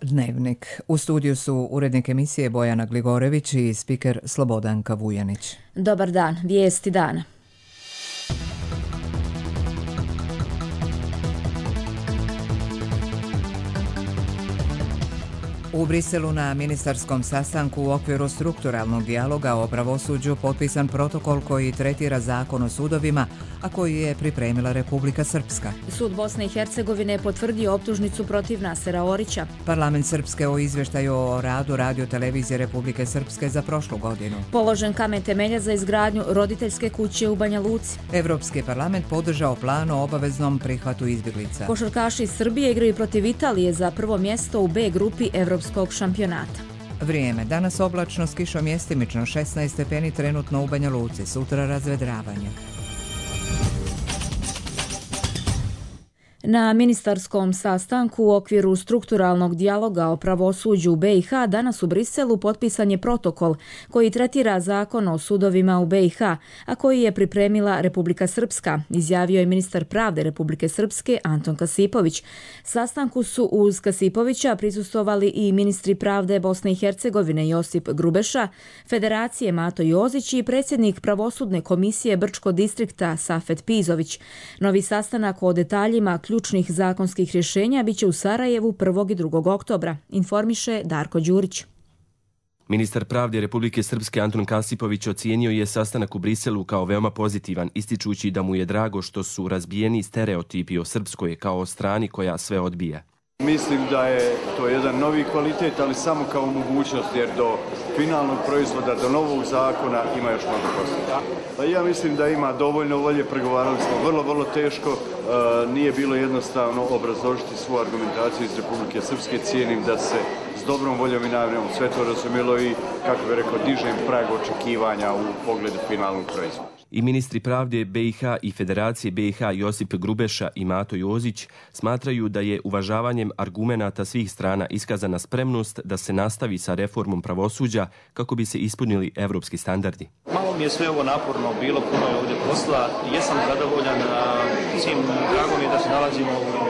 Dnevnik. U studiju su urednik emisije Bojana Gligorević i spiker Slobodanka Vujanić. Dobar dan, vijesti dana. U Briselu na ministarskom sastanku u okviru strukturalnog dijaloga o pravosuđu potpisan protokol koji tretira zakon o sudovima, a koji je pripremila Republika Srpska. Sud Bosne i Hercegovine je potvrdio optužnicu protiv Nasera Orića. Parlament Srpske o izvještaju o radu Radio-televizije Republike Srpske za prošlu godinu. Položen kamen temelja za izgradnju roditeljske kuće u Banja Luci. Evropski parlament podržao plan o obaveznom prihvatu izbjeglica. Košarkaši iz Srbije igraju protiv Italije za prvo mjesto u B grupi Evropskog šampionata. Vrijeme. Danas oblačno s kišom mjestimično 16 stepeni trenutno u Banja Luci, sutra razvedravanje. Na ministarskom sastanku u okviru strukturalnog dijaloga o pravosuđu u BiH danas u Briselu potpisan je protokol koji tretira zakon o sudovima u BiH, a koji je pripremila Republika Srpska, izjavio je ministar pravde Republike Srpske Anton Kasipović. Sastanku su uz Kasipovića prisustvovali i ministri pravde Bosne i Hercegovine Josip Grubeša, Federacije Mato Jozić i predsjednik pravosudne komisije Brčkog distrikta Safet Pizović. Novi sastanak o detaljima ključnih zakonskih rješenja biće u Sarajevu 1. i 2. oktobra, informiše Darko Đurić. Ministar pravde Republike Srpske Anton Kasipović ocijenio je sastanak u Briselu kao veoma pozitivan, ističući da mu je drago što su razbijeni stereotipi o Srpskoj kao o strani koja sve odbija. Mislim da je to jedan novi kvalitet, ali samo kao mogućnost, jer do finalnog proizvoda, do novog zakona ima još mnogo posla. Ja mislim da ima dovoljno volje, pregovarali smo vrlo teško, nije bilo jednostavno obrazložiti svoju argumentaciju iz Republike Srpske. Cijenim da se s dobrom voljom i namjerom sve to razumjelo i, kako bih rekao, dižem prag očekivanja u pogledu finalnog proizvoda. I ministri pravde BiH i Federacije BiH Josip Grubeša i Mato Jozić smatraju da je uvažavanjem argumenata svih strana iskazana spremnost da se nastavi sa reformom pravosuđa kako bi se ispunili evropski standardi. Malo mi je sve ovo naporno bilo, puno je ovdje posla. Jesam zadovoljan, svim drago mi je da se nalazimo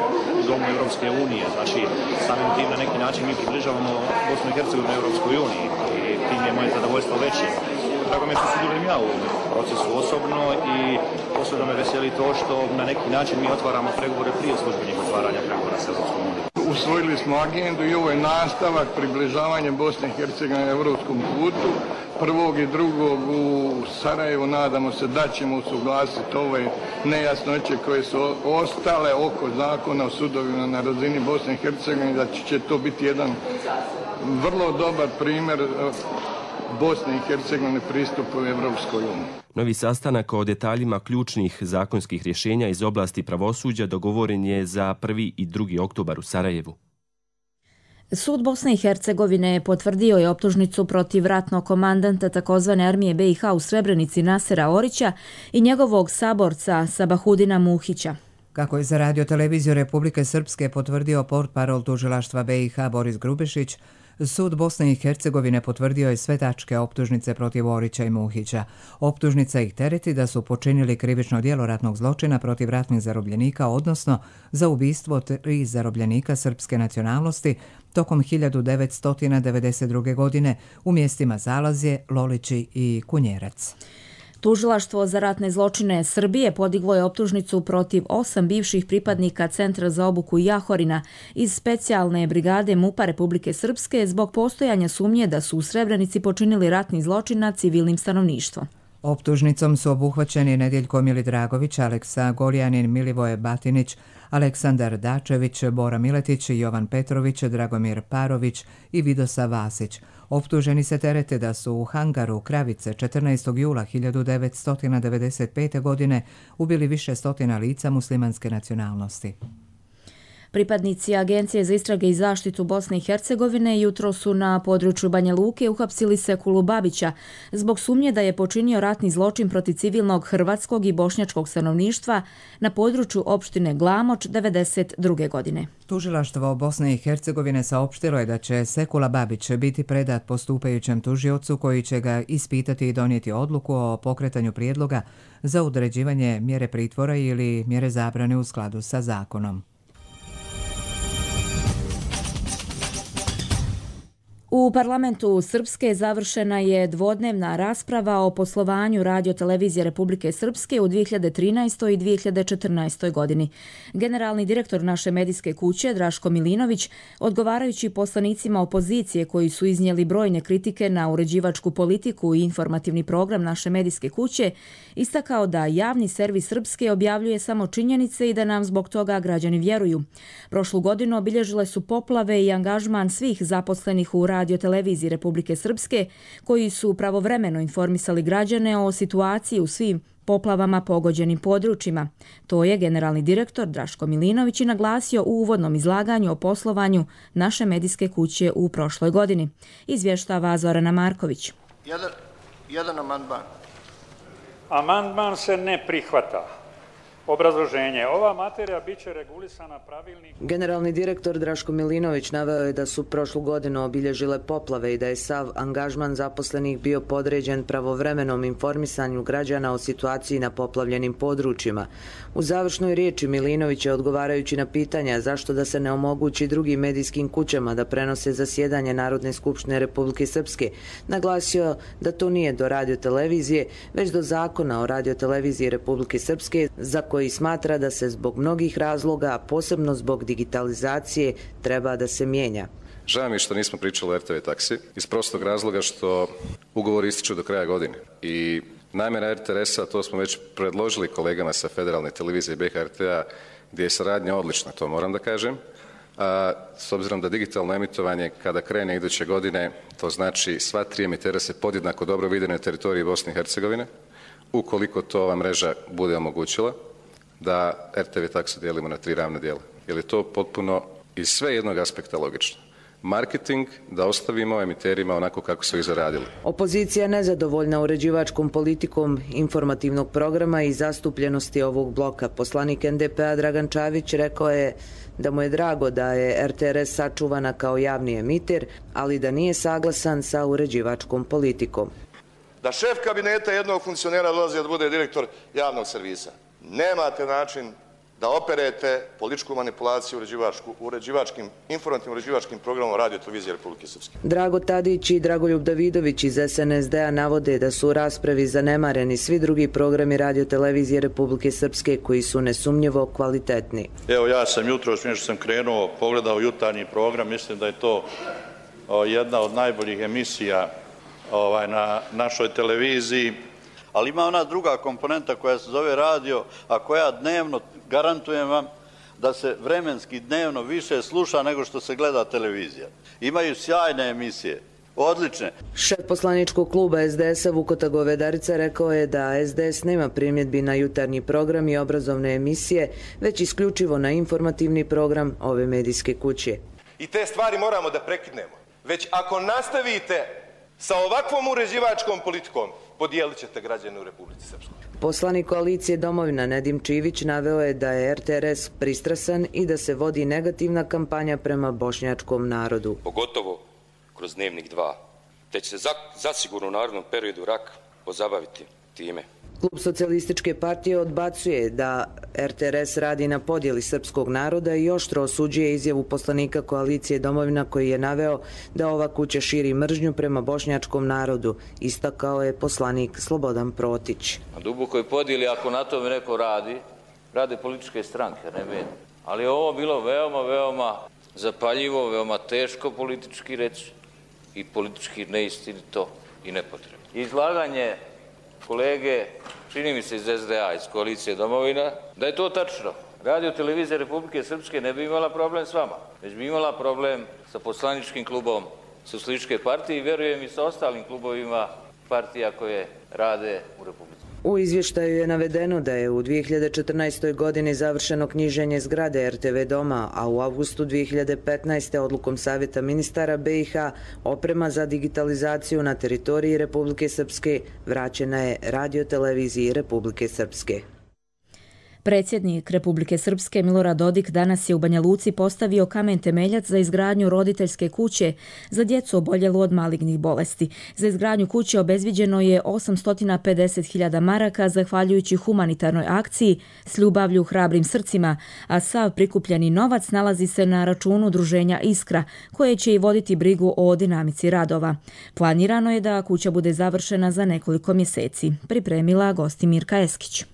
u domu Evropske unije. Znači, samim tim na neki način mi približavamo Bosnu i Hercegovinu Evropskoj uniji i tim je moje zadovoljstvo veće. Drago mi je što sudjelujem ja u procesu osobno i posebno me veseli to što na neki način mi otvaramo pregovore prije službenih otvaranja pregovora s Evropskom unijom. Usvojili smo agendu i ovo je nastavak približavanja Bosne i Hercegovine evropskom putu. 1. i 2. u Sarajevu nadamo se da ćemo usuglasiti ove nejasnoće koje su ostale oko zakona o sudovima na razini Bosne i Hercegovine, da će to biti jedan vrlo dobar primjer Bosne i Hercegovine pristupu Evropskoj uniji. Novi sastanak o detaljima ključnih zakonskih rješenja iz oblasti pravosuđa dogovoren je za 1. i 2. oktobar u Sarajevu. Sud Bosne i Hercegovine potvrdio je optužnicu protiv ratnog komandanta takozvane armije BiH u Srebrenici Nasera Orića i njegovog saborca Sabahudina Muhića. Kako je za Radio-televiziju Republike Srpske potvrdio portparol tužilaštva BiH Boris Grubešić, Sud Bosne i Hercegovine potvrdio je sve tačke optužnice protiv Orića i Muhića. Optužnica ih tereti da su počinili krivično djelo ratnog zločina protiv ratnih zarobljenika, odnosno za ubistvo 3 zarobljenika srpske nacionalnosti tokom 1992. godine u mjestima Zalazje, Lolići i Kunjerac. Tužilaštvo za ratne zločine Srbije podiglo je optužnicu protiv 8 bivših pripadnika Centra za obuku Jahorina iz specijalne brigade MUP-a Republike Srpske zbog postojanja sumnje da su u Srebrenici počinili ratni zločin nad civilnim stanovništvom. Optužnicom su obuhvaćeni Nedjeljko Milidragović, Aleksa Gorjanin, Milivoje Batinić, Aleksandar Dačević, Bora Miletić, Jovan Petrović, Dragomir Parović i Vidosa Vasić. Optuženi se terete da su u hangaru Kravice 14. jula 1995. godine ubili više stotina lica muslimanske nacionalnosti. Pripadnici Agencije za istrage i zaštitu Bosne i Hercegovine jutro su na području Banja Luke uhapsili Sekulu Babića zbog sumnje da je počinio ratni zločin protiv civilnog hrvatskog i bošnjačkog stanovništva na području opštine Glamoč 1992. godine. Tužilaštvo Bosne i Hercegovine saopštilo je da će Sekula Babić biti predat postupajućem tužiocu koji će ga ispitati i donijeti odluku o pokretanju prijedloga za određivanje mjere pritvora ili mjere zabrane u skladu sa zakonom. U parlamentu Srpske završena je dvodnevna rasprava o poslovanju Radio-televizije Republike Srpske u 2013. i 2014. godini. Generalni direktor naše medijske kuće, Draško Milinović, odgovarajući poslanicima opozicije koji su iznijeli brojne kritike na uređivačku politiku i informativni program naše medijske kuće, istakao da javni servis Srpske objavljuje samo činjenice i da nam zbog toga građani vjeruju. Prošlu godinu obilježile su poplave i angažman svih zaposlenih u Radio-televiziji Republike Srpske, koji su pravovremeno informisali građane o situaciji u svim poplavama pogođenim područjima. To je generalni direktor Draško Milinović i naglasio u uvodnom izlaganju o poslovanju naše medijske kuće u prošloj godini. Izvještava Zorana Marković. Jedan amandman. Amandman se ne prihvata. Obrazloženje. Ova materija biće regulisana pravilnikom. Generalni direktor Draško Milinović naveo je da su prošlu godinu obilježile poplave i da je sav angažman zaposlenih bio podređen pravovremenom informisanju građana o situaciji na poplavljenim područjima. U završnoj riječi Milinović je, odgovarajući na pitanja zašto da se ne omogući drugim medijskim kućama da prenose zasjedanje Narodne skupštine Republike Srpske, naglasio da to nije do Radio-televizije, već do Zakona o Radio-televiziji Republike Srpske, za koji smatra da se zbog mnogih razloga, posebno zbog digitalizacije, treba da se mijenja. Žao mi što nismo pričali o RTV taksi, iz prostog razloga što ugovor ističu do kraja godine. I namjera RTS-a, to smo već predložili kolegama sa Federalne televizije BHRT-a, gdje je saradnja odlična, to moram da kažem. A s obzirom da digitalno emitovanje kada krene iduće godine, to znači sva 3 emitera se podjednako dobro vide na teritoriji Bosne i Hercegovine, ukoliko to ova mreža bude omogućila, da RTV taksu dijelimo na 3 ravna dijela. Jer je to potpuno iz sve jednog aspekta logično. Marketing da ostavimo emiterima onako kako su ih zaradili. Opozicija nezadovoljna uređivačkom politikom informativnog programa i zastupljenosti ovog bloka. Poslanik NDP-a Dragan Čavić rekao je da mu je drago da je RTRS sačuvana kao javni emiter, ali da nije saglasan sa uređivačkom politikom. Da šef kabineta jednog funkcionera dolazi da bude direktor javnog servisa. Nemate način da operete političku manipulaciju informativnim uređivačkim programom Radio-televizije Republike Srpske. Drago Tadić i Dragoljub Davidović iz SNSD-a navode da su u raspravi zanemareni svi drugi programi Radio-televizije Republike Srpske koji su nesumnjivo kvalitetni. Evo, ja sam jutros, što sam krenuo, pogledao jutarnji program, mislim da je to jedna od najboljih emisija na našoj televiziji. Ali ima ona druga komponenta koja se zove radio, a koja dnevno, garantujem vam, da se vremenski dnevno više sluša nego što se gleda televizija. Imaju sjajne emisije, odlične. Šef poslaničkog kluba SDS-a Vukota Govedarica rekao je da SDS nema primjedbi na jutarnji program i obrazovne emisije, već isključivo na informativni program ove medijske kuće. I te stvari moramo da prekinemo. Već ako nastavite sa ovakvom uređivačkom politikom, podijelit ćete građane u Republici Srpskoj. Poslanik koalicije Domovina Nedim Čivić naveo je da je RTRS pristrasan i da se vodi negativna kampanja prema bošnjačkom narodu. Pogotovo kroz Dnevnik 2, te će se zasigurno u narednom periodu RAK pozabaviti time. Klub Socijalističke partije odbacuje da RTRS radi na podjeli srpskog naroda i oštro osuđuje izjavu poslanika koalicije Domovina koji je naveo da ova kuća širi mržnju prema bošnjačkom narodu, istakao je poslanik Slobodan Protić. Na dubokoj podjeli, ako na tome neko rade političke stranke, ne meni. Ali je ovo bilo veoma zapaljivo, veoma teško politički reći i politički neistinito i nepotrebno. Izlaganje kolege, čini mi se iz SDA, iz koalicije Domovina, da je to tačno. Radio-televizija Republike Srpske ne bi imala problem s vama, već bi imala problem sa poslaničkim klubom Socijalističke partije i vjerujem i sa ostalim klubovima partija koje rade u Republici. U izvještaju je navedeno da je u 2014. godini završeno knjiženje zgrade RTV doma, a u avgustu 2015. odlukom Savjeta ministara BiH oprema za digitalizaciju na teritoriji Republike Srpske vraćena je Radio-televiziji Republike Srpske. Predsjednik Republike Srpske Milorad Dodik danas je u Banja Luci postavio kamen temeljac za izgradnju roditeljske kuće za djecu oboljelu od malignih bolesti. Za izgradnju kuće obezviđeno je 850.000 maraka zahvaljujući humanitarnoj akciji S ljubavlju hrabrim srcima, a sav prikupljeni novac nalazi se na računu udruženja Iskra, koje će i voditi brigu o dinamici radova. Planirano je da kuća bude završena za nekoliko mjeseci, pripremila Gostimirka Eskić.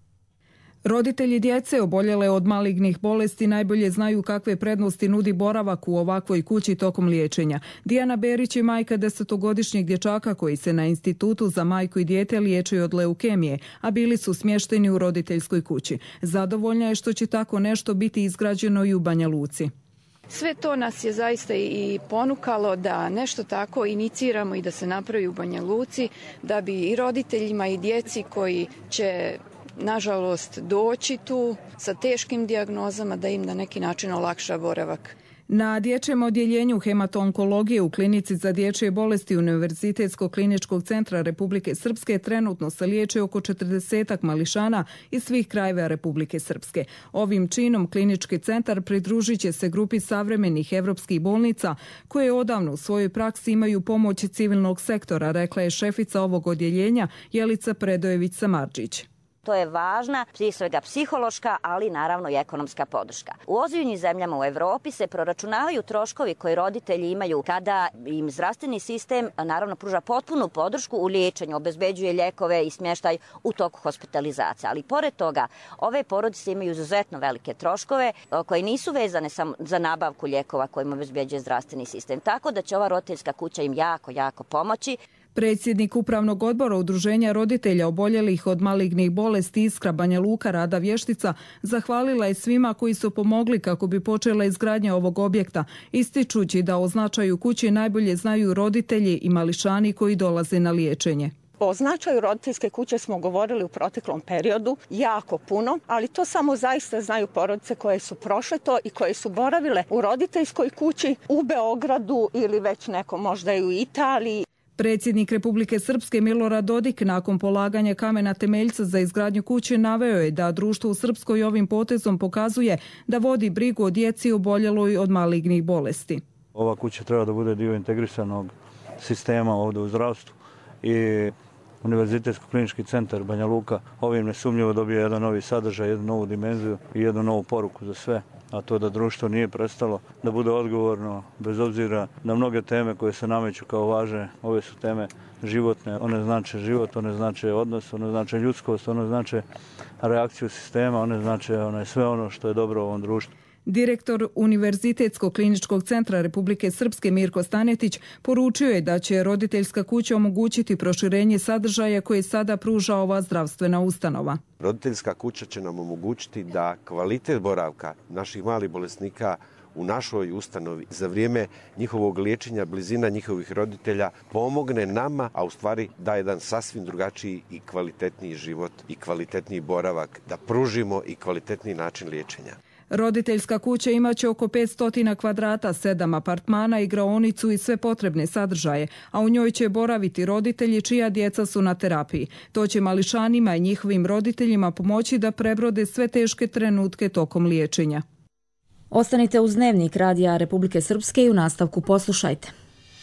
Roditelji djece oboljele od malignih bolesti najbolje znaju kakve prednosti nudi boravak u ovakvoj kući tokom liječenja. Dijana Berić je majka 10-godišnjeg dječaka koji se na Institutu za majku i dijete liječe od leukemije, a bili su smješteni u roditeljskoj kući. Zadovoljna je što će tako nešto biti izgrađeno i u Banja Luci. Sve to nas je zaista i ponukalo da nešto tako iniciramo i da se napravi u Banja Luci, da bi i roditeljima i djeci koji će nažalost doći tu sa teškim dijagnozama, da im na neki način olakša boravak. Na dječjem odjeljenju hemato-onkologije u klinici za dječje bolesti Univerzitetskog kliničkog centra Republike Srpske trenutno se liječe oko 40 mališana iz svih krajeva Republike Srpske. Ovim činom klinički centar pridružit će se grupi savremenih evropskih bolnica koje odavno u svojoj praksi imaju pomoć civilnog sektora, rekla je šefica ovog odjeljenja Jelica Predojević-Samardžić. To je važna, prije svega psihološka, ali naravno i ekonomska podrška. U ozbiljnim zemljama u Europi se proračunavaju troškovi koje roditelji imaju kada im zdravstveni sistem naravno pruža potpunu podršku u liječenju, obezbeđuje lijekove i smještaj u toku hospitalizacije. Ali pored toga, ove porodice imaju izuzetno velike troškove koje nisu vezane samo za nabavku lijekova kojima obezbeđuje zdravstveni sistem. Tako da će ova roditeljska kuća im jako pomoći. Predsjednik Upravnog odbora Udruženja roditelja oboljelih od malignih bolesti Iskra Banja Luka Rada Vještica zahvalila je svima koji su pomogli kako bi počela izgradnja ovog objekta, ističući da o značaju kuće najbolje znaju roditelji i mališani koji dolaze na liječenje. O značaju roditeljske kuće smo govorili u proteklom periodu jako puno, ali to samo zaista znaju porodice koje su prošle to i koje su boravile u roditeljskoj kući u Beogradu ili već neko možda i u Italiji. Predsjednik Republike Srpske Milorad Dodik nakon polaganja kamena temeljca za izgradnju kuće naveo je da društvo u Srpskoj ovim potezom pokazuje da vodi brigu o djeci oboljeloj od malignih bolesti. Ova kuća treba da bude dio integrisanog sistema ovdje u zdravstvu i Univerzitetsko klinički centar Banja Luka ovim nesumnjivo dobije jedan novi sadržaj, jednu novu dimenziju i jednu novu poruku za sve. A to da društvo nije prestalo da bude odgovorno bez obzira na mnoge teme koje se nameću kao važne. Ove su teme životne, one znače život, one znače odnos, one znače ljudskost, one znače reakciju sistema, one znače sve ono što je dobro u ovom društvu. Direktor Univerzitetskog kliničkog centra Republike Srpske Mirko Stanetić poručio je da će roditeljska kuća omogućiti proširenje sadržaja koje sada pruža ova zdravstvena ustanova. Roditeljska kuća će nam omogućiti da kvalitet boravka naših malih bolesnika u našoj ustanovi za vrijeme njihovog liječenja, blizina njihovih roditelja pomogne nama, a u stvari da jedan sasvim drugačiji i kvalitetniji život i kvalitetniji boravak, da pružimo i kvalitetniji način liječenja. Roditeljska kuća imaće oko 500 kvadrata, 7 apartmana, igraonicu i sve potrebne sadržaje, a u njoj će boraviti roditelji čija djeca su na terapiji. To će mališanima i njihovim roditeljima pomoći da prebrode sve teške trenutke tokom liječenja. Ostanite uz Dnevnik Radija Republike Srpske i u nastavku poslušajte.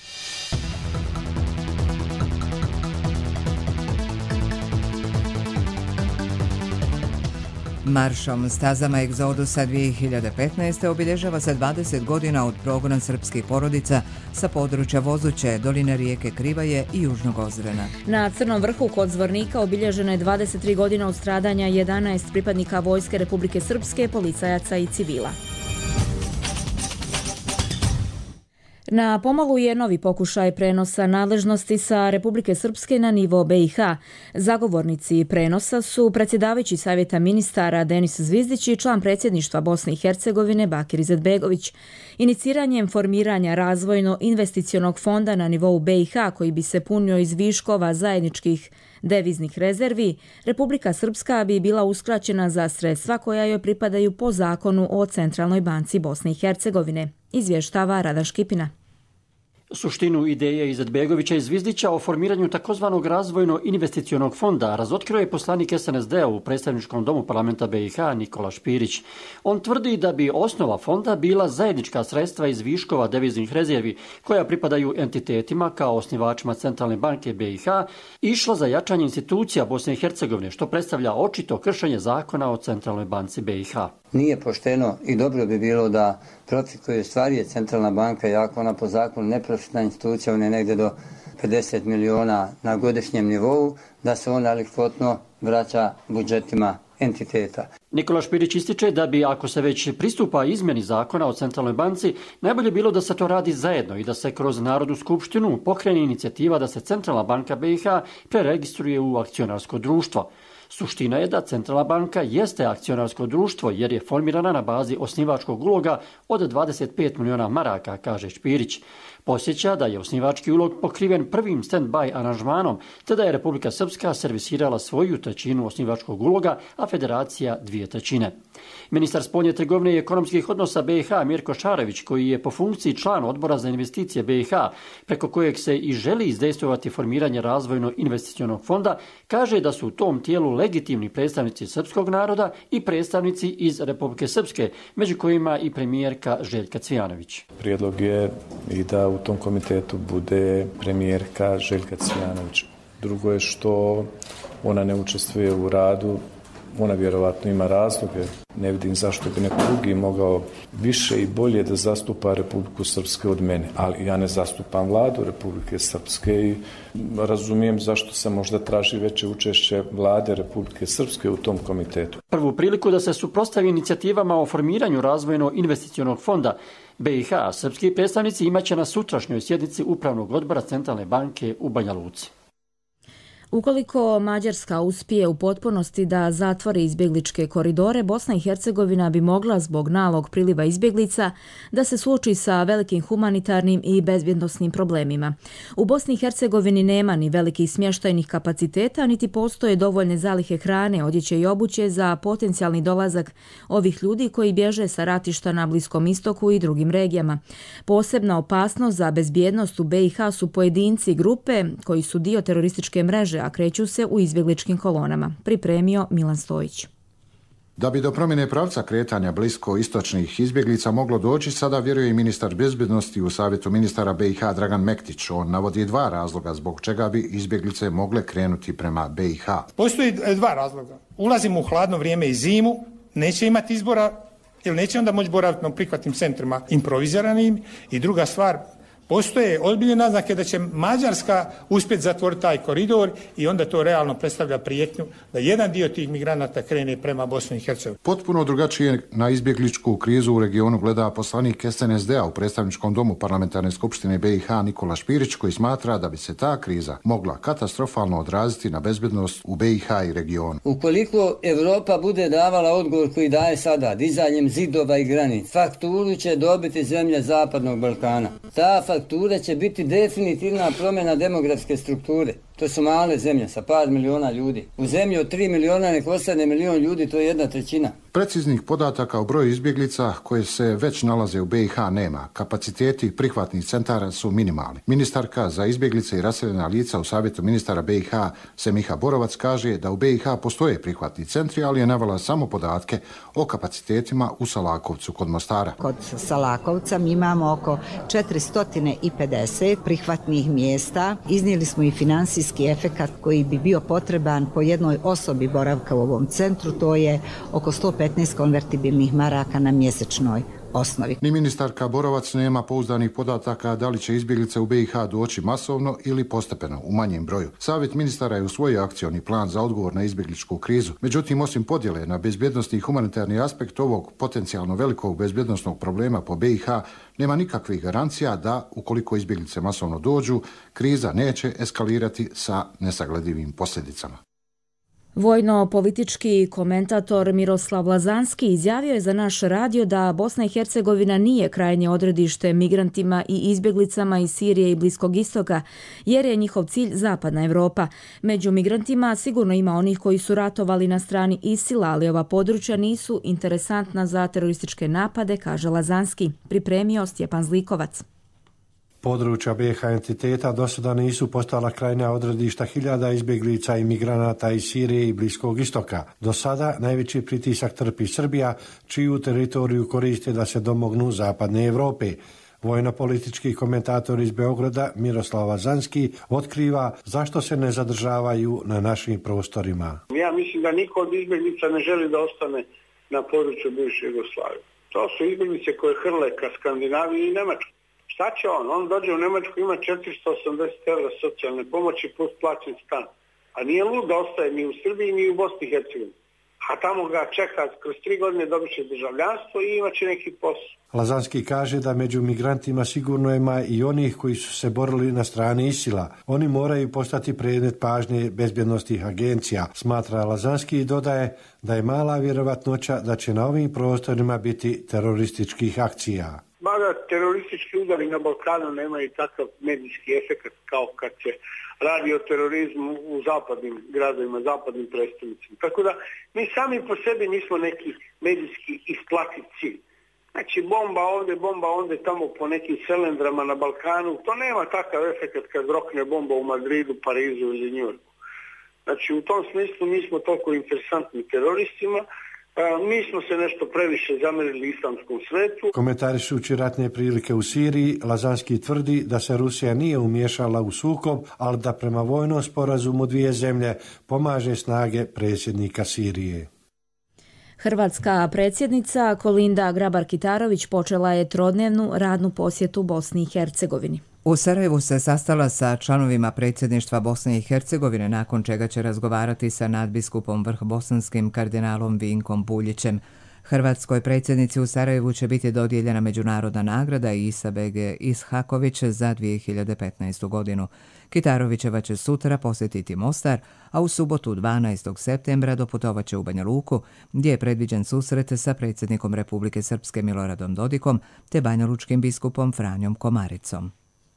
Maršom stazama egzodusa 2015. obilježava se 20 godina od progona srpskih porodica sa područja Vozuće, doline rijeke Krivaje i Južnog Ozrena. Na Crnom vrhu kod Zvornika obilježeno je 23 godine od stradanja 11 pripadnika Vojske Republike Srpske, policajaca i civila. Na pomolu je novi pokušaj prenosa nadležnosti sa Republike Srpske na nivo BiH. Zagovornici prenosa su predsjedavajući Savjeta ministara Denis Zvizdić i član predsjedništva Bosne i Hercegovine Bakir Izetbegović. Iniciranjem formiranja razvojno-investicionog fonda na nivou BiH koji bi se punio iz viškova zajedničkih deviznih rezervi, Republika Srpska bi bila uskraćena za sredstva koja joj pripadaju po zakonu o Centralnoj banci Bosne i Hercegovine, izvještava Rada Škipina. Suštinu ideje Izetbegovića i Zvizdića o formiranju takozvanog razvojno-investicionog fonda razotkrio je poslanik SNSD-a u predstavničkom domu parlamenta BiH Nikola Špirić. On tvrdi da bi osnova fonda bila zajednička sredstva iz viškova deviznih rezervi koja pripadaju entitetima kao osnivačima Centralne banke BiH išla za jačanje institucija Bosne i Hercegovine, što predstavlja očito kršenje zakona o Centralnoj banci BiH. Nije pošteno i dobro bi bilo da profit koji ostvaruje Centralna banka, jako ona po zakonu neprofitna institucija, ona je negdje do 50 miliona na godišnjem nivou, da se ona likvotno vraća budžetima entiteta. Nikola Špirić ističe da bi, ako se već pristupa izmjeni zakona o Centralnoj banci, najbolje bilo da se to radi zajedno i da se kroz Narodnu skupštinu pokrene inicijativa da se Centralna banka BiH preregistruje u akcionarsko društvo. Suština je da Centralna banka jeste akcionarsko društvo jer je formirana na bazi osnivačkog uloga od 25 miliona maraka, kaže Špirić. Posjeća da je osnivački ulog pokriven prvim stand-by aranžmanom, te da je Republika Srpska servisirala svoju trećinu osnivačkog uloga, a Federacija 2/3. Ministar spoljne trgovine i ekonomskih odnosa BiH Mirko Šarević, koji je po funkciji član Odbora za investicije BiH, preko kojeg se i želi izdejstvovati formiranje razvojno-investicionog fonda, kaže da su u tom tijelu legitimni predstavnici srpskog naroda i predstavnici iz Republike Srpske, među kojima i premijerka Željka Cvijanović. Prijedlog je i da u tom komitetu bude premijerka Željka Cvijanović. Drugo je što ona ne učestvuje u radu, ona vjerovatno ima razloge. Ne vidim zašto bi neko drugi mogao više i bolje da zastupa Republiku Srpske od mene, ali ja ne zastupam vladu Republike Srpske i razumijem zašto se možda traži veće učešće vlade Republike Srpske u tom komitetu. Prvu priliku da se suprotstavi inicijativama o formiranju razvojno-investicionog fonda BiH, srpski predstavnici imaće na sutrašnjoj sjednici Upravnog odbora Centralne banke u Banja Luci. Ukoliko Mađarska uspije u potpunosti da zatvori izbjegličke koridore, Bosna i Hercegovina bi mogla zbog nalog priliva izbjeglica da se suoči sa velikim humanitarnim i bezbjednosnim problemima. U Bosni i Hercegovini nema ni velikih smještajnih kapaciteta, niti postoje dovoljne zalihe hrane, odjeće i obuće za potencijalni dolazak ovih ljudi koji bježe sa ratišta na Bliskom istoku i drugim regijama. Posebna opasnost za bezbjednost u BiH su pojedinci i grupe koji su dio terorističke mreže, a kreću se u izbjegličkim kolonama. Pripremio Milan Stojić. Da bi do promjene pravca kretanja blisko-istočnih izbjeglica moglo doći, sada vjeruje i ministar bezbjednosti u Savjetu ministara BiH Dragan Mektić. On navodi 2 razloga zbog čega bi izbjeglice mogle krenuti prema BiH. Postoji 2 razloga. Ulazimo u hladno vrijeme i zimu, neće imati izbora, jer neće onda moći boraviti na prihvatnim centrima improviziranim. I druga stvar, postoje ozbiljne naznake da će Mađarska uspjeti zatvoriti taj koridor i onda to realno predstavlja prijetnju da jedan dio tih migranata krene prema Bosni i Hercegovini. Potpuno drugačije na izbjegličku krizu u regionu gleda poslanik SNSD-a u predstavničkom domu Parlamentarne skupštine BiH Nikola Špirić, koji smatra da bi se ta kriza mogla katastrofalno odraziti na bezbednost u BiH i regionu. Ukoliko Europa bude davala odgovor koji daje sada, dizanjem zidova i granica, fakturu će dobiti zemlje Zapadnog Balkana. Ta faktura će biti definitivna promjena demografske strukture. To su male zemlje sa par miliona ljudi. U zemlji od 3 miliona nek ostane milion ljudi, to je 1/3. Preciznih podataka o broju izbjeglica koje se već nalaze u BiH nema. Kapaciteti prihvatnih centara su minimalni. Ministarka za izbjeglice i raseljena lica u Savjetu ministara BiH Semiha Borovac kaže da u BiH postoje prihvatni centri, ali je navela samo podatke o kapacitetima u Salakovcu kod Mostara. Kod Salakovca mi imamo oko 450 prihvatnih mjesta. Iznijeli smo i financijski efekat koji bi bio potreban po jednoj osobi boravka u ovom centru, to je oko 115 konvertibilnih maraka na mjesečnoj osnovi. Ni ministarka Borovac nema pouzdanih podataka da li će izbjeglice u BiH doći masovno ili postepeno u manjem broju. Savjet ministara je usvojio akcioni plan za odgovor na izbjegličku krizu. Međutim, osim podjele na bezbjednosni i humanitarni aspekt ovog potencijalno velikog bezbjednosnog problema po BiH, nema nikakvih garancija da, ukoliko izbjeglice masovno dođu, kriza neće eskalirati sa nesagledivim posljedicama. Vojno-politički komentator Miroslav Lazanski izjavio je za naš radio da Bosna i Hercegovina nije krajnje odredište migrantima i izbjeglicama iz Sirije i Bliskog istoka, jer je njihov cilj Zapadna Evropa. Među migrantima sigurno ima onih koji su ratovali na strani ISIL-a, ali ova područja nisu interesantna za terorističke napade, kaže Lazanski. Pripremio Stjepan Zlikovac. Područja BiH entiteta do sada nisu postala krajnja odredišta hiljada izbjeglica i migranata iz Sirije i Bliskog istoka. Do sada najveći pritisak trpi Srbija, čiju teritoriju koriste da se domognu zapadne Europe. Vojno-politički komentator iz Beograda Miroslav Lazanski otkriva zašto se ne zadržavaju na našim prostorima. Ja mislim da niko od izbjeglica ne želi da ostane na području bivše Jugoslavije. To su izbjeglice koje hrle ka Skandinaviji i Nemačkoj. Šta će on? On dođe u Nemačku, ima 480 € socijalne pomoći plus plaćen stan. A nije lud da ostaje ni u Srbiji ni u Bosni i Hercegovini. A tamo ga čeka kroz 3 godine dobit će državljanstvo i imaće neki posao. Lazanski kaže da među migrantima sigurno ima i onih koji su se borili na strani ISIL-a. Oni moraju postati predmet pažnje bezbjednosnih agencija, smatra Lazanski i dodaje da je mala vjerovatnoća da će na ovim prostorima biti terorističkih akcija. Mada teroristički udari na Balkanu nemaju takav medijski efekt kao kad se radi o terorizmu u zapadnim gradovima, zapadnim predstavnicima. Tako da mi sami po sebi nismo neki medijski isplativ cilj. Znači bomba ovdje tamo po nekim selendrama na Balkanu, to nema takav efekt kad rokne bomba u Madridu, Parizu ili Njujorku. Znači u tom smislu mi smo toliko interesantni teroristima, mi smo se nešto previše zamerili islamskom svetu. Komentarišući ratne prilike u Siriji, Lazanski tvrdi da se Rusija nije umiješala u sukob, ali da prema vojnom sporazumu dvije zemlje pomaže snage predsjednika Sirije. Hrvatska predsjednica Kolinda Grabar-Kitarović počela je trodnevnu radnu posjetu Bosni i Hercegovini. U Sarajevu se sastala sa članovima predsjedništva Bosne i Hercegovine, nakon čega će razgovarati sa nadbiskupom vrhbosanskim kardinalom Vinkom Buljićem. Hrvatskoj predsjednici u Sarajevu će biti dodijeljena međunarodna nagrada Isa Bege Ishaković za 2015. godinu. Kitarovićeva će sutra posjetiti Mostar, a u subotu 12. septembra doputovat će u Banja Luku, gdje je predviđen susret sa predsjednikom Republike Srpske Miloradom Dodikom te banjalučkim biskupom Franjom Komaricom.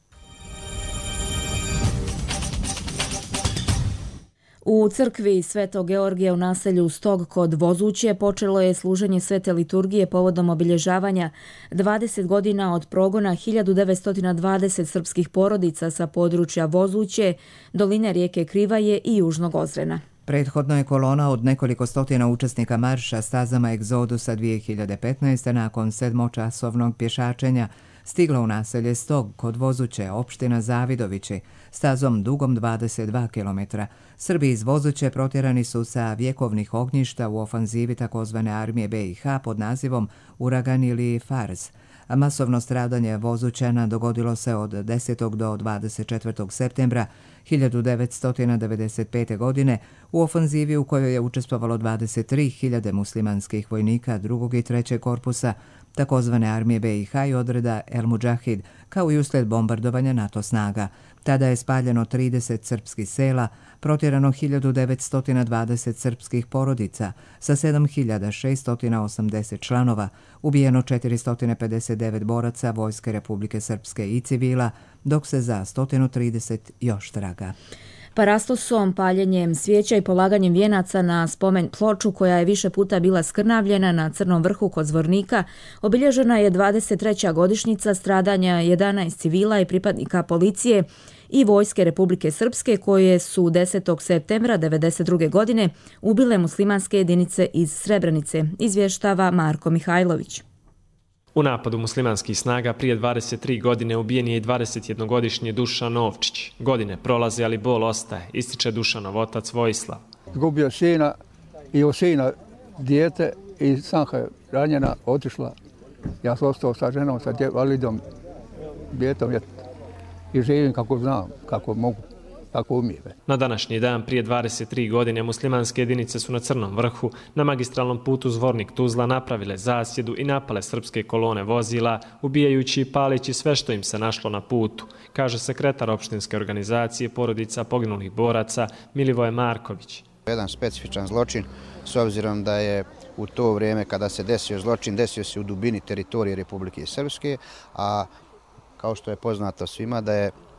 U crkvi Svetog Georgija u naselju Stog kod Vozuće počelo je služenje svete liturgije povodom obilježavanja 20 godina od progona 1920 srpskih porodica sa područja Vozuće, doline rijeke Krivaje i Južnog Ozrena. Prethodno je kolona od nekoliko stotina učesnika marša stazama Egzodusa 2015. nakon 7-časovnog pješačenja stigla u naselje Stog kod Vozuće, opština Zavidovići, stazom dugom 22 km. Srbi iz Vozuće protjerani su sa vjekovnih ognjišta u ofanzivi takozvane armije BiH pod nazivom Uragan ili Fars. Masovno stradanje Vozućana dogodilo se od 10. do 24. septembra 1995. godine u ofanzivi u kojoj je učestvovalo 23.000 muslimanskih vojnika 2. i 3. korpusa takozvane armije BiH i odreda El Mudžahid, kao i uslijed bombardovanja NATO snaga. Tada je spaljeno 30 srpskih sela, protjerano 1920 srpskih porodica sa 7.680 članova, ubijeno 459 boraca Vojske Republike Srpske i civila, dok se za 130 još traga. Parastosom, paljenjem svijeća i polaganjem vijenaca na spomen ploču koja je više puta bila skrnavljena na Crnom vrhu kod Zvornika, obilježena je 23. godišnjica stradanja 11 civila i pripadnika policije i Vojske Republike Srpske koje su 10. septembra 1992. godine ubile muslimanske jedinice iz Srebrenice, izvještava Marko Mihajlović. U napadu muslimanskih snaga prije 23 godine ubijen je i 21-godišnji Dušan Ovčić. Godine prolaze, ali bol ostaje, ističe Dušanov otac Vojislav. Gubio sina i u sina dijete i Sanka je ranjena, otišla. Ja sam ostao sa ženom, sa validom, djetom i živim kako znam, kako mogu, kako umijem. Na današnji dan prije 23 godine muslimanske jedinice su na Crnom vrhu na magistralnom putu Zvornik-Tuzla napravile zasjedu i napale srpske kolone vozila, ubijajući i palići sve što im se našlo na putu, kaže sekretar opštinske organizacije porodica poginulih boraca Milivoje Marković. Jedan specifičan zločin, s obzirom da je u to vrijeme kada se desio zločin, desio se u dubini teritorije Republike Srpske, a kao što je poznato svima da je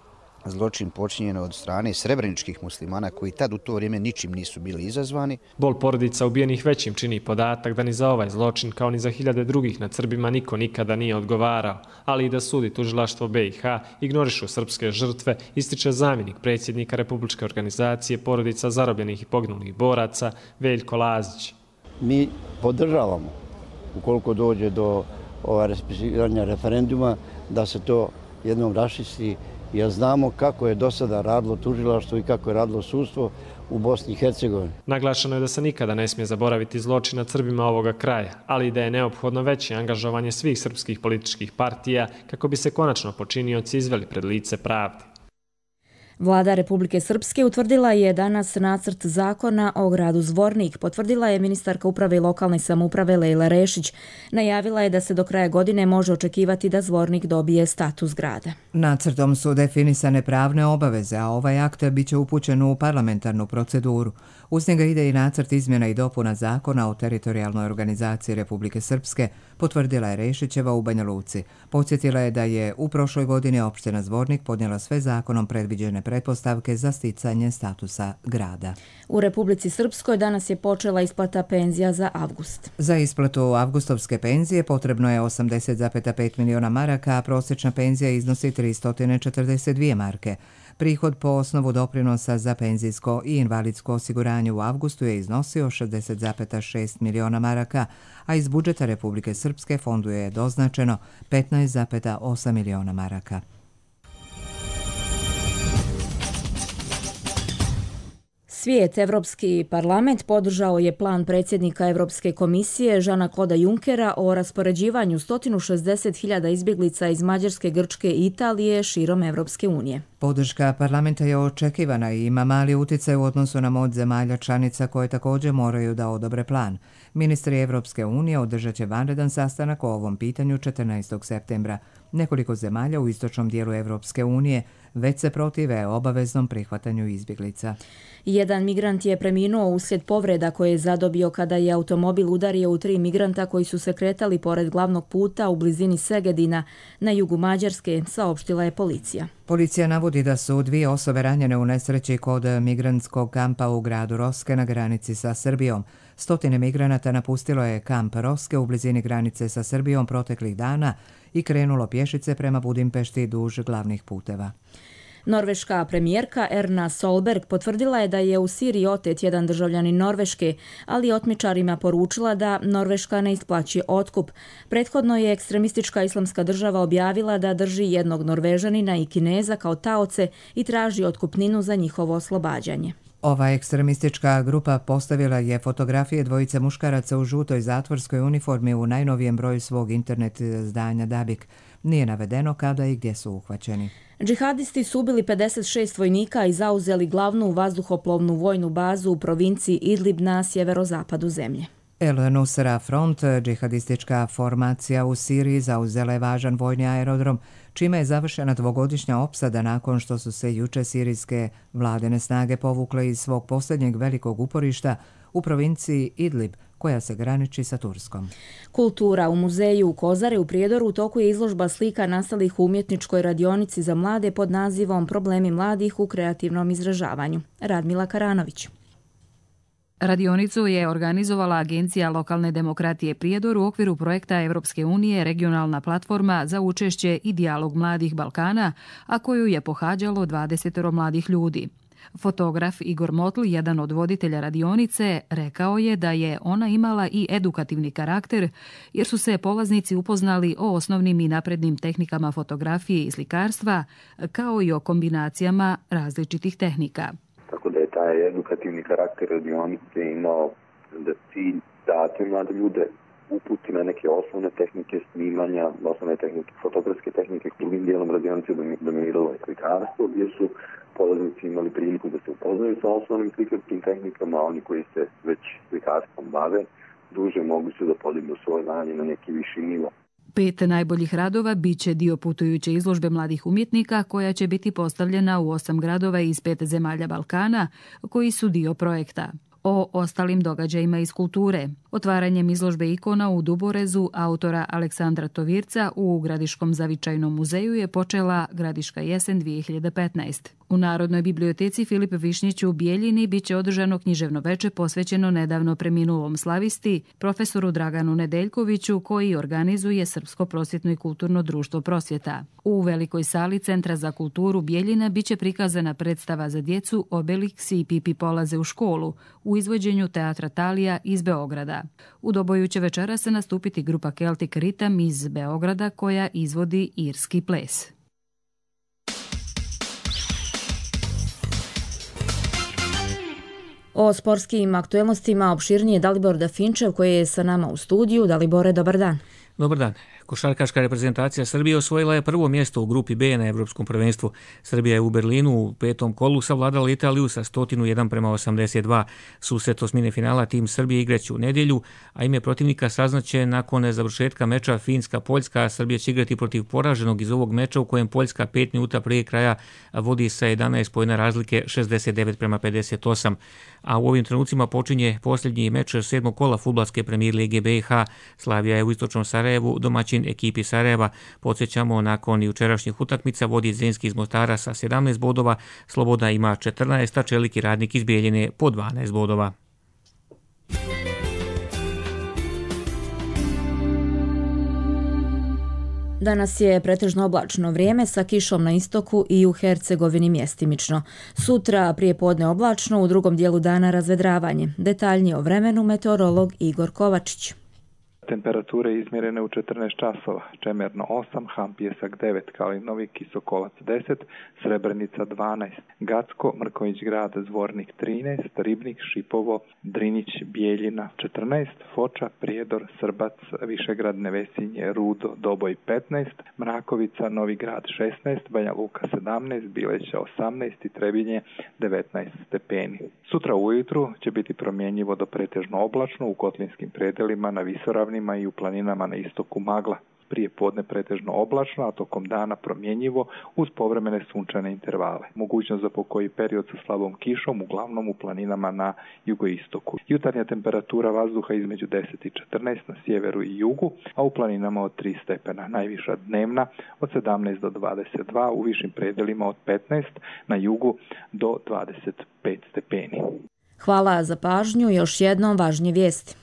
zločin počinjen od strane srebreničkih muslimana koji tad u to vrijeme ničim nisu bili izazvani. Bol porodica ubijenih većim čini podatak da ni za ovaj zločin kao ni za hiljade drugih nad Srbima niko nikada nije odgovarao, ali i da sud i tužilaštvo BiH ignorišu srpske žrtve, ističe zamjenik predsjednika Republičke organizacije porodica zarobljenih i poginulih boraca Veljko Lazić. Mi podržavamo, ukoliko dođe do raspisivanja referenduma, da se to jednom raščisti, jer znamo kako je do sada radilo tužilaštvo i kako je radilo sudstvo u Bosni i Hercegovini. Naglašeno je da se nikada ne smije zaboraviti zločin nad Srbima ovoga kraja, ali i da je neophodno veće angažovanje svih srpskih političkih partija kako bi se konačno počinioci izveli pred lice pravde. Vlada Republike Srpske utvrdila je danas nacrt zakona o gradu Zvornik. Potvrdila je ministarka uprave i lokalne samouprave Lejla Rešić. Najavila je da se do kraja godine može očekivati da Zvornik dobije status grada. Nacrtom su definisane pravne obaveze, a ovaj akt biće upućen u parlamentarnu proceduru. Uz njega ide i nacrt izmjena i dopuna zakona o teritorijalnoj organizaciji Republike Srpske, potvrdila je Rešićeva u Banja Luci. Podsjetila je da je u prošloj godini opština Zvornik podnijela sve zakonom predviđene pretpostavke za sticanje statusa grada. U Republici Srpskoj danas je počela isplata penzija za avgust. Za isplatu avgustovske penzije potrebno je 80,5 miliona maraka, a prosječna penzija iznosi 342 marke. Prihod po osnovu doprinosa za penzijsko i invalidsko osiguranje u avgustu je iznosio 60,6 miliona maraka, a iz budžeta Republike Srpske fondu je doznačeno 15,8 miliona maraka. Svijet, Evropski parlament podržao je plan predsjednika Evropske komisije Žana Kloda Junckera o raspoređivanju 160.000 izbjeglica iz Mađarske, Grčke i Italije širom Evropske unije. Podrška parlamenta je očekivana i ima mali utjecaj u odnosu na moć zemalja članica koje također moraju da odobre plan. Ministri Evropske unije održat će vanredan sastanak o ovom pitanju 14. septembra. Nekoliko zemalja u istočnom dijelu Evropske unije već se protive obaveznom prihvatanju izbjeglica. Jedan migrant je preminuo uslijed povreda koje je zadobio kada je automobil udario u 3 migranta koji su se kretali pored glavnog puta u blizini Segedina na jugu Mađarske, saopštila je policija. Policija navodi da su 2 osobe ranjene u nesreći kod migrantskog kampa u gradu Roske na granici sa Srbijom. Stotine migranata napustilo je kamp Roske u blizini granice sa Srbijom proteklih dana i krenulo pješice prema Budimpešti duž glavnih puteva. Norveška premijerka Erna Solberg potvrdila je da je u Siriji otet jedan državljanin Norveške, ali otmičarima poručila da Norveška ne isplaćuje otkup. Prethodno je ekstremistička islamska država objavila da drži jednog Norvežanina i Kineza kao taoce i traži otkupninu za njihovo oslobađanje. Ova ekstremistička grupa postavila je fotografije dvojice muškaraca u žutoj zatvorskoj uniformi u najnovijem broju svog internet izdanja Dabik. Nije navedeno kada i gdje su uhvaćeni. Džihadisti su ubili 56 vojnika i zauzeli glavnu vazduhoplovnu vojnu bazu u provinciji Idlib na sjeverozapadu zemlje. El Nusra Front, džihadistička formacija u Siriji, zauzela je važan vojni aerodrom, čime je završena dvogodišnja opsada nakon što su se juče sirijske vladine snage povukle iz svog posljednjeg velikog uporišta u provinciji Idlib, koja se graniči sa Turskom. Kultura u muzeju u Kozare u Prijedoru u toku je izložba slika nastalih u umjetničkoj radionici za mlade pod nazivom Problemi mladih u kreativnom izražavanju. Radmila Karanović. Radionicu je organizovala Agencija lokalne demokratije Prijedor u okviru projekta Evropske unije Regionalna platforma za učešće i dijalog mladih Balkana, a koju je pohađalo 20 mladih ljudi. Fotograf Igor Motl, jedan od voditelja radionice, rekao je da je ona imala i edukativni karakter, jer su se polaznici upoznali o osnovnim i naprednim tehnikama fotografije i slikarstva, kao i o kombinacijama različitih tehnika. Tako da je taj edukativni karakter radionice imao da cilj dati mlade ljude uputi na neke osnovne tehnike snimanja, osnovne tehnike, fotografske tehnike. Drugim dijelom radionice dominiralo je slikarstvo, gdje su polaznici imali priliku da se upoznaju sa osnovnim slikarskim tehnikama, a oni koji se već slikarstvom bave, duže mogu se da podignu svoje znanje na neki viši nivo. 5 najboljih radova bit će dio putujuće izložbe mladih umjetnika koja će biti postavljena u 8 gradova iz 5 zemalja Balkana koji su dio projekta. o ostalim događajima iz kulture. Otvaranjem izložbe ikona u Duborezu autora Aleksandra Tovirca u Gradiškom zavičajnom muzeju je počela Gradiška jesen 2015. U Narodnoj biblioteci Filip Višnjić u Bijeljini biće održano književno veče posvećeno nedavno preminulom slavisti, profesoru Draganu Nedeljkoviću, koji organizuje Srpsko prosvjetno i kulturno društvo Prosvjeta. U velikoj sali Centra za kulturu Bijeljina biće prikazana predstava za djecu Obelix i Pipi polaze u školu u izvođenju Teatra Talija iz Beograda. U Doboju će večeras nastupiti grupa Celtic Ritam iz Beograda koja izvodi irski ples. O sportskim aktuelnostima opširnije Dalibor Dafinčev koji je sa nama u studiju. Dalibore, dobar dan. Dobar dan. Košarkaška reprezentacija Srbije osvojila je prvo mjesto u grupi B na Evropskom prvenstvu. Srbija je u Berlinu u petom kolu savladala Italiju sa 101:82. Susret osmine finala tim Srbije igraće u nedjelju, a ime protivnika saznaće nakon završetka meča Finska-Poljska. Srbija će igrati protiv poraženog iz ovog meča u kojem Poljska 5 minuta prije kraja vodi sa 11 poena razlike 69:58. A u ovim trenucima počinje posljednji meč 7. kola fudbalske premijer lige BiH. Slavija je u istočnom Sarajevu domaćin ekipi Sarajeva. Podsjećamo, nakon jučerašnjih utakmica vodi Zrinski iz Mostara sa 17 bodova, Sloboda ima 14, a Čelik i Radnik iz Bijeljine po 12 bodova. Danas je pretežno oblačno vrijeme sa kišom na istoku i u Hercegovini mjestimično. Sutra prije podne oblačno, u drugom dijelu dana razvedravanje. Detaljnije o vremenu meteorolog Igor Kovačić. Temperature izmjerene u 14 časova, Čemerno 8, Ham Pjesak 9, Kalinovi Kisokolac 10, Srebrenica 12, Gacko, Mrkonjić grad, Zvornik 13, Ribnik, Šipovo, Drinić, Bijeljina 14, Foča, Prijedor, Srbac, Višegrad, Nevesinje, Rudo, Doboj 15, Mrakovica, Novi grad 16, Banja Luka 17, Bileća 18 i Trebinje 19 stepeni. Sutra ujutru će biti promjenjivo do pretežno oblačno u kotlinskim predelima, na visoravnima i u planinama na istoku magla. Prije podne pretežno oblačno, a tokom dana promjenjivo uz povremene sunčane intervale. Mogućnost za pokoji period sa slabom kišom, uglavnom u planinama na jugoistoku. Jutarnja temperatura vazduha između 10 i 14 na sjeveru i jugu, a u planinama od 3 stepena. Najviša dnevna od 17 do 22, u višim predelima od 15, na jugu do 25 stepeni. Hvala za pažnju. Još jednom važnije vijesti.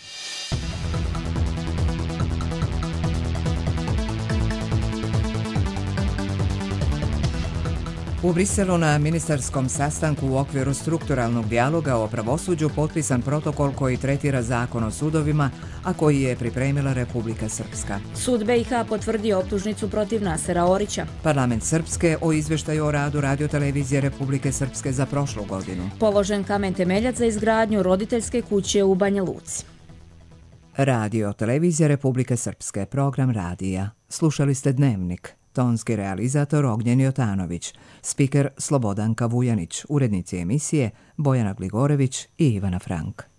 U Briselu na ministarskom sastanku u okviru strukturalnog dijaloga o pravosuđu potpisan protokol koji tretira zakon o sudovima, a koji je pripremila Republika Srpska. Sud BiH potvrdio optužnicu protiv Nasera Orića. Parlament Srpske o izvještaju o radu radiotelevizije Republike Srpske za prošlu godinu. Položen kamen temeljac za izgradnju roditeljske kuće u Banja Luci. Radio televizija Republike Srpske, program radija. Slušali ste Dnevnik. Tonski realizator Ognjen Jotanović, spiker Slobodanka Vujanić, urednici emisije Bojana Gligorević i Ivana Frank.